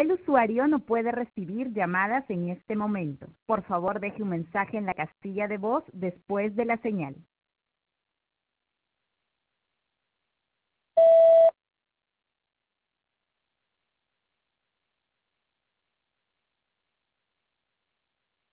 El usuario no puede recibir llamadas en este momento. Por favor, deje un mensaje en la casilla de voz después de la señal.